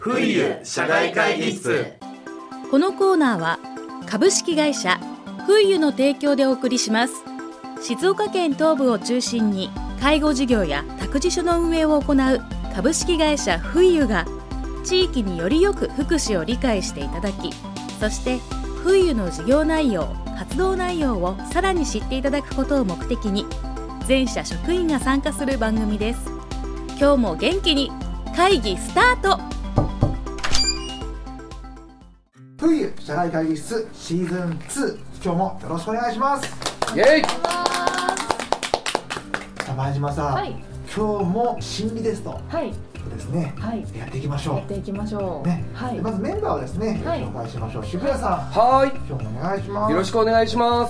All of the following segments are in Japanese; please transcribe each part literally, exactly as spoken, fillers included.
フイユ社外会議室。 このコーナーは株式会社フイユの提供でお送りします。静岡県東部を中心に介護事業や託児所の運営を行う株式会社フイユが地域によりよく福祉を理解していただき、そしてフイユの事業内容、活動内容をさらに知っていただくことを目的に全社職員が参加する番組です。今日も元気に会議スタート。 フイユ社外会議室シーズンツー、今日もよろしくお願いします。 イエイ。 さあ前島さん、はい、今日も心理テストですね、はい、やっていきましょう。 やっていきましょう、ね。 はい、まずメンバーをですね、はい、紹介しましょう。渋谷さん、 はい、 今日もお願いします。 よろしくお願いします。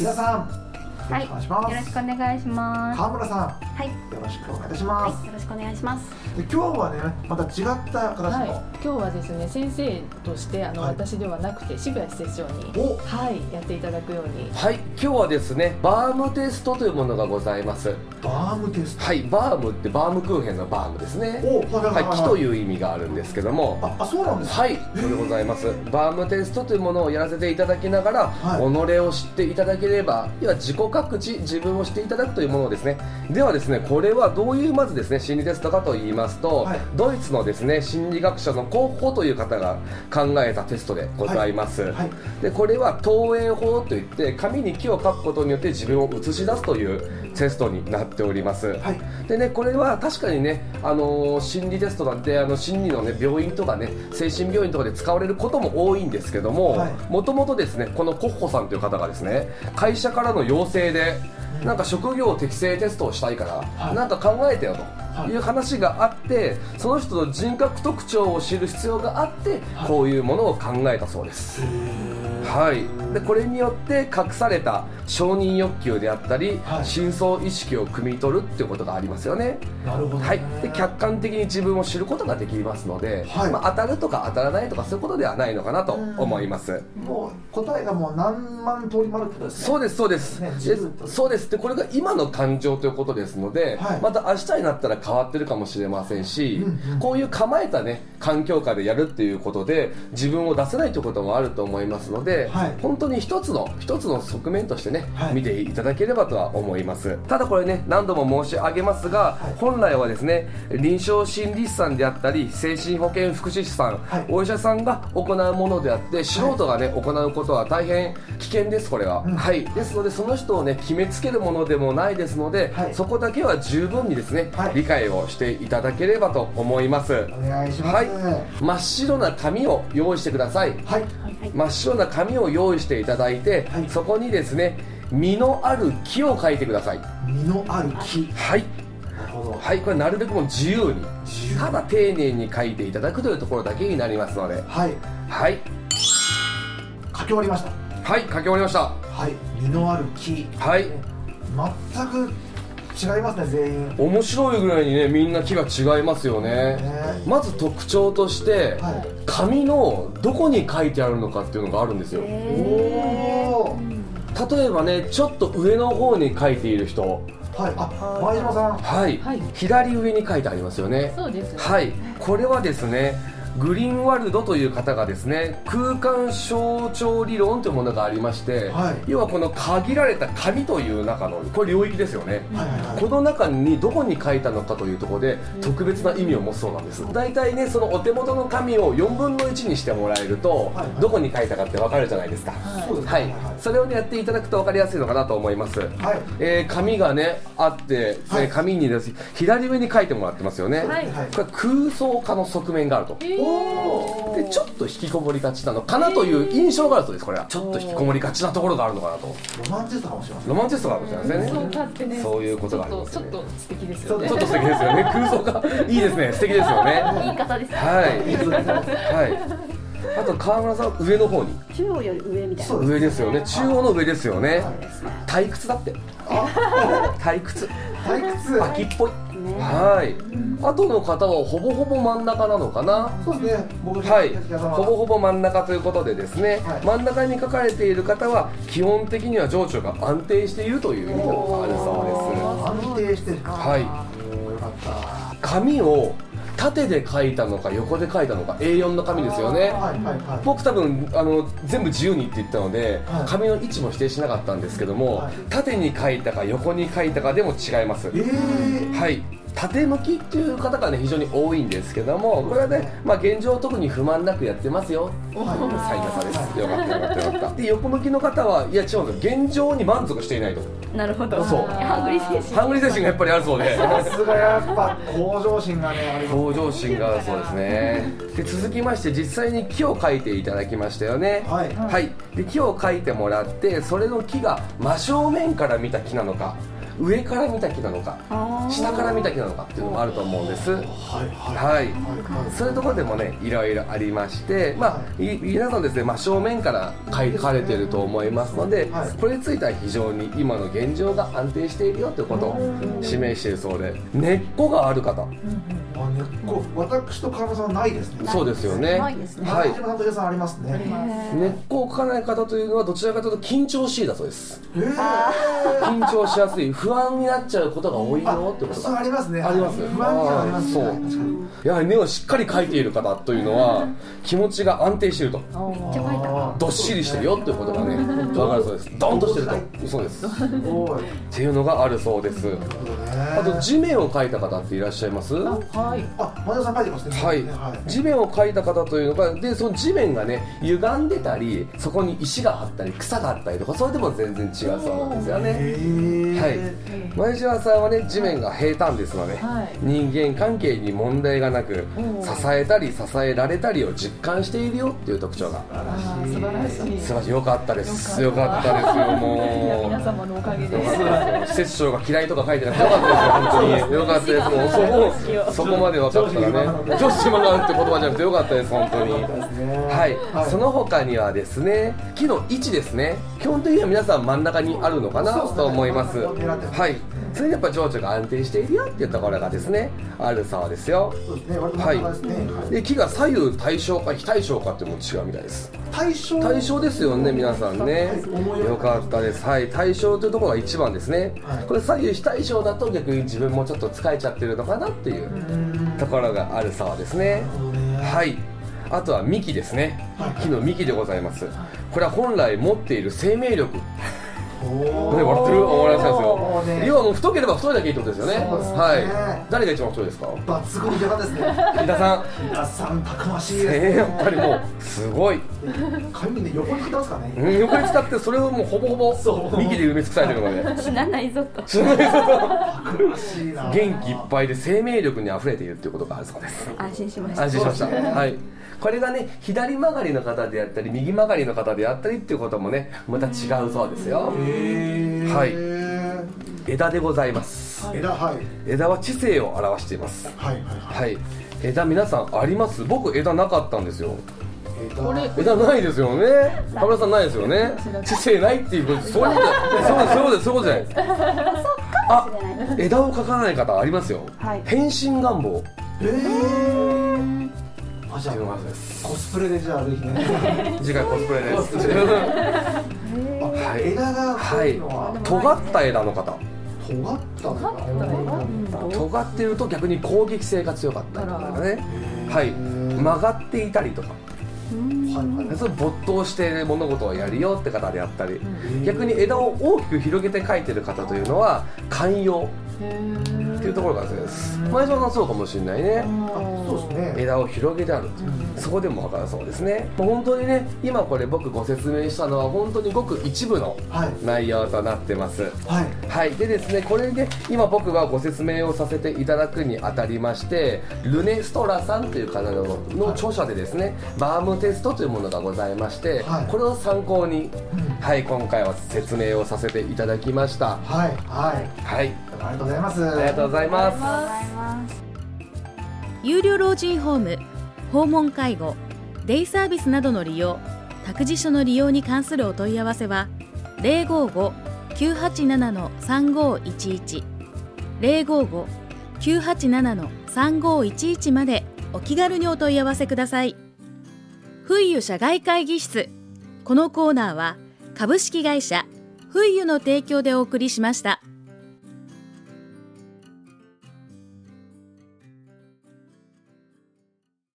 木田さん、 はい、よろしくお願いします。 川村さん、はい、よろしくお願いいたします。 はい、よろしくお願いします。 で今日はね、また違った形の、はい、 今日はですね、先生としてあの、はい、私ではなくて渋谷施設長に、はい、やっていただくように。 はい、今日はですね、バームテストというものがございます。 バームテスト。 はい、バームってバームクーヘンのバームですね。お、はいはいはいはい、木という意味があるんですけども、 あ、あ、そうなんですか。 はい、そうでございます。バームテストというものをやらせていただきながら、はい、己を知っていただければ、要は自己各知、自分をしていただくというものですね。ではですね、これはどういうまずですね心理テストかと言いますと、はい、ドイツのですね心理学者のコッホという方が考えたテストでございます。はいはい、でこれは投影法といって紙に木を書くことによって自分を映し出すというテストになっております。はい、でねこれは確かにね、あのー、心理テストなんてあの心理のね病院とかね精神病院とかで使われることも多いんですけども、もともとですねこのコッホさんという方がですね会社からの要請でなんか職業適性テストをしたいから、はい、なんか考えてよという話があって、その人の人格特徴を知る必要があって、はい、こういうものを考えたそうです。はい、でこれによって隠された承認欲求であったり、はい、深層意識を汲み取るっていうことがありますよね。 なるほどね。 はい、で客観的に自分を知ることができますので、はい、まあ、当たるとか当たらないとかそういうことではないのかなと思います。 もう答えがもう何万通りもあるってことですね。 そうですそうです、ね、でそうです。でこれが今の感情ということですので、はい、また明日になったら変わってるかもしれませんし、うんうん、こういう構えたね環境下でやるっていうことで自分を出せないということもあると思いますので、はい、本当に一つの一つの側面としてね、はい、見ていただければとは思います。ただこれね何度も申し上げますが、はい、本来はですね臨床心理士さんであったり精神保健福祉士さん、はい、お医者さんが行うものであって素人がね、はい、行うことは大変危険です。これは、うん、はい、ですのでその人をね決めつけるものでもないですので、はい、そこだけは十分にですね、はい、理解をしていただければと思います。 お願いします。 はい、真っ白な紙を用意してください。はい、真っ白な紙を用意していただいて、はい、そこにですね実のある木を書いてください。 実のある木。 はい、はい、これなるべくもう自由にただ丁寧に書いていただくというところだけになりますので、はい、はい、 書き終わりました。 はい、書き終わりました。はい、実のある木。はい、全く違いますね。全員面白いぐらいにねみんな木が違いますよね。まず特徴として、はい、紙のどこに書いてあるのかっていうのがあるんですよ。おー、例えばねちょっと上の方に書いている人、 はい、あ、前島さん、 はい、はい、左上に書いてありますよね。 そうですね。 はい、これはですねグリーンワルドという方がですね空間象徴理論というものがありまして、はい、要はこの限られた紙という中のこれ領域ですよね、はいはいはい、この中にどこに書いたのかというところで特別な意味を持つそうなんです。だいたいねそのお手元の紙をよんぶんのいちにしてもらえると、はいはい、どこに書いたかって分かるじゃないですか。はい、はい、それを、ね、やっていただくと分かりやすいのかなと思います。はい、えー、紙がねあって、はい、紙にです左上に書いてもらってますよね。はい、これ空想家の側面があると。でちょっと引きこもりがちなのかなという印象があるそうです。これはちょっと引きこもりがちなところがあるのかなと。 ロマンチストかもしれません。 ロマンチストかもしれませんね。 そうかってね、 そういうことがありますよね。 ちょっと素敵ですよね。 ちょっと素敵ですよね。空想家いいですね。素敵ですよね。 言い方ですね。 はいはい。あと川村さん上の方に中央より上みたいな。 上ですよね。中央の上ですよね。退屈だって。退屈。 退屈。 秋っぽい。はい、あとの方はほぼほぼ真ん中なのかな。 そうですね、僕はい、ほぼほぼ真ん中ということでですね、はい、真ん中に書かれている方は基本的には情緒が安定しているという意味があるそうです。 安定してるか。 はい、 よかった。 紙を縦で書いたのか横で書いたのか エーよん の紙ですよね、はいはいはい、僕多分あの全部自由にって言ったので、はい、紙の位置も否定しなかったんですけども、はい、縦に書いたか横に書いたかでも違います、えー、はい縦向きっていう方がね非常に多いんですけども、これはね、まあ、現状特に不満なくやってますよというサイン方です。よかったよかったよかった。で横向きの方はいや違うんですよ、現状に満足していないと。 なるほど。 そうハングリー精神ハングリー精神がやっぱりあるそうで、 さすがやっぱ向上心がねあります。 向上心があるそうですね。で続きまして実際に木を描いていただきましたよね。はい、はい、で木を描いてもらって、それの木が真正面から見た木なのか上から見た木なのか下から見た木なのかっていうのもあると思うんです。はい、はい、そういうところでもねいろいろありまして、まあ皆さんですね真正面から描かれていると思いますので、これについては非常に今の現状が安定しているよということを示しているそうで、根っこがある方、 あ根っこ私と川村さんはないですね。 そうですよね。 ないですね。はい。さんと江さんありますね。 根っこを描かない方というのはどちらかというと緊張しいだそうです。 えー、 緊張しやすい、不安になっちゃうことが多いよってことが。 そうありますね。 あります。 不安にはありますね。 そう。やはり根をしっかり描いている方というのは気持ちが安定していると。どっしりしてるよっていうことがね分かるそうです。ドンとしてると。そうです。っていうのがあるそうです。あと地面を描いた方っていらっしゃいます？ はい。あ、前田さん描いてますね。 はい。地面を描いた方というのがで、その地面がね歪んでたり、そこに石があったり草があったりとか、それでも全然違うそうなんですよね。はい。前島さんはね地面が平坦ですので、はい、人間関係に問題がなく、支えたり支えられたりを実感しているよっていう特徴が。 素晴らしい。素晴らしい。よかったです。よかったですよ。もう。 いや皆様のおかげです。 施設長が嫌いとか書いてなくてよかったですよ。本当によかったです。もうそこそこまで分かったらね。女子マガって言葉じゃなくてよかったです本当に。はい。その他にはですね、木の位置ですね。基本的には皆さん真ん中にあるのかなと思います。はい。それでやっぱ情緒が安定しているよっていうところがですねあるそうですよ。 そうですね。はい。 で木が左右対称か非対称かっていうのも違うみたいです。 対称。 対称ですよね皆さんね。よかったです。はい。対称というところが一番ですね。これ左右非対称だと逆に自分もちょっと疲れちゃってるのかなっていうところがあるそうですね。はい。あとは幹ですね。木の幹でございます。これは本来持っている生命力。ね、笑ってる思われますよ。要はもう太ければ太いだけいいってことですよね。はい。誰が一番太いですか？ 抜群に平ですね。 飯田さん。 飯田さんたくましいですね。 やっぱりもうすごい。 髪で横に使ってますかね。 うん、横に使ってそれをもうほぼほぼ幹で埋め尽くされてるので。 死なないぞと。 死なないぞと。元気いっぱいで生命力にあふれているっていうことがあるそうです。 安心しました。 安心しました。はい。これがね左曲がりの方であったり右曲がりの方であったりっていうこともねまた違うそうですよ。はい。枝でございます。 枝、はい。 枝は知性を表しています。はいはいはい。枝皆さんあります？僕枝なかったんですよ。枝, 枝ないですよね。田村さんないですよね。知性ないっていうことそういうことそういうことそういうことじゃないです。あ、枝を描かない方ありますよ。はい、変身願望。えー。あ、じゃあコスプレでじゃあぜひね。 次回コスプレです。 はい。枝がはい。尖った枝の方。 尖った枝。 尖っていると逆に攻撃性が強かったりとかね。はい。曲がっていたりとか。それ没頭して物事をやるよって方であったり、逆に枝を大きく広げて描いてる方というのは寛容っていうところがそうです。前島さんそうかもしれないね。そうですね。枝を広げてある、うん、そこでも分かるそうですね。もう本当にね今これ僕ご説明したのは本当にごく一部の内容となってます。はい、はい、でですねこれで今僕がご説明をさせていただくにあたりましてルネ・ストラさんという方 の, の著者でですね、はい、バームテストというものがございまして、はい、これを参考に、うん、はい今回は説明をさせていただきました。はいはいはい、 ありがとうございます。 ありがとうございます。 有料老人ホーム、訪問介護、デイサービスなどの利用、託児所の利用に関するお問い合わせは ゼロごーごー きゅうはちなな さんごーいちいち ゼロごーごー きゅうはちなな さんごーいちいちまでお気軽にお問い合わせください。フイユ社外会議室。このコーナーは株式会社フイユの提供でお送りしました。